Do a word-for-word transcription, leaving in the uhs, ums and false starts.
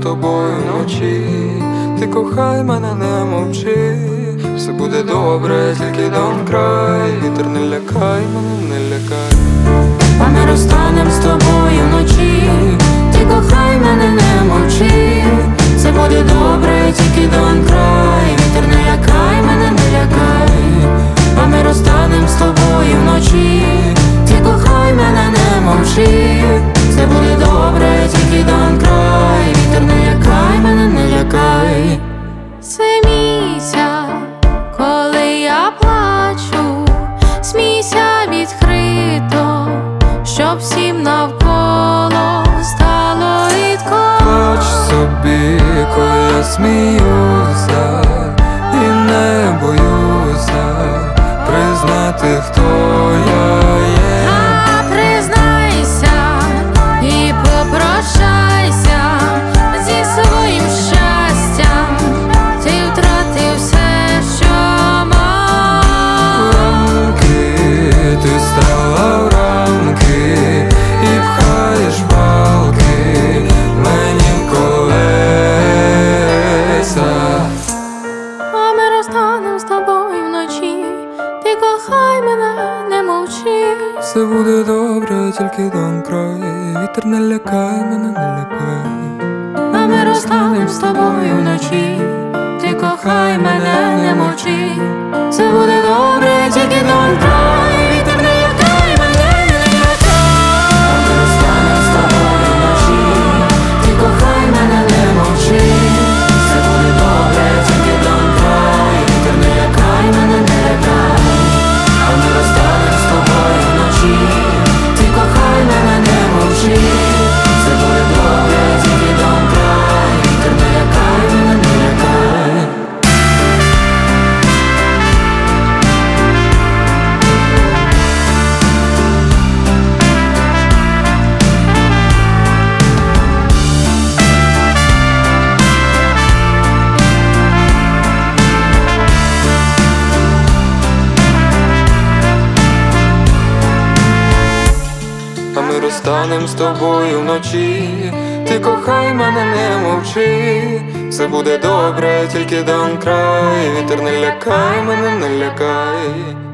тобою вночі. Ти кохай мене, не мовчи, все буде добре, тільки don't cry. Вітер не лякай мене, не лякай. А ми розстанем з тобою вночі. Ти кохай мене, не мовчи, все буде добре, тільки don't cry. Вітер не лякай мене, не лякай. А ми розстанем з тобою вночі. Ти кохай мене, не мовчи, все буде добре, тільки don't cry. Вітер не лякай мене, не лякай. Смійся, коли я плачу, смійся відкрито, щоб всім навколо стало рідко. Плач собі, коли я сміюся, і не боюся признати, хто я є. А признайся і попрощайся зі своїм щастям. Ти втратив все, що мав. Рамки, ти стала в рамки і пхаєш палки мені в колеса. А ми розстанем з тобою вночі. Ти кохай мене, не мовчи. Все буде добре, тільки don't cry. Вітер не лякай мене, не лякай. А ми розстанем з тобою вночі. Ти кохай мене, не мовчи. Все буде добре, тільки don't cry. Вітер не лякай мене, не лякай. А ми розстанем з тобою вночі. Ти кохай мене, не мовчи. Все буде добре, тільки don't cry. Вітер не лякай мене, не лякай. А ми розстанем з тобою вночі. Ти кохай мене, не мовчи. Все буде добре, тільки don't cry. Вітер не лякай мене, не лякай. А ми розстанем з тобою вночі. Ти кохай мене, не мовчи, все буде добре, тільки don't cry. Вітер не лякай мене, не лякай.